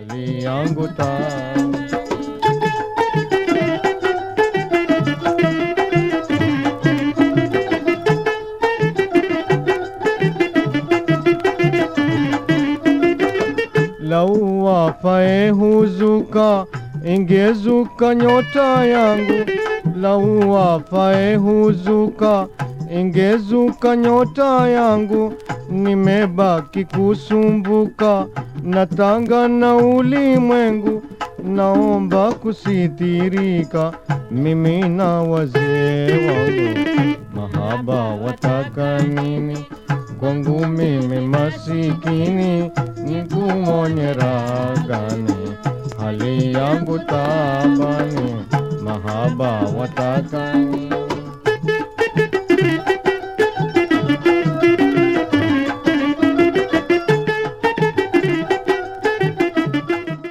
hali yangu tabu. Lau wafae huzuka, ingezuka nyota yangu. Lau wafae huzuka, ingezuka nyota yangu. Nimebaki kusumbuka, natanga na ulimwengu. Naomba kusitirika, mimi na wazee wangu. Mahaba wataka nini? Kwangu mimi masikini, nikuonye raha gani? Hali yangu tabani, mahaba wataka nini?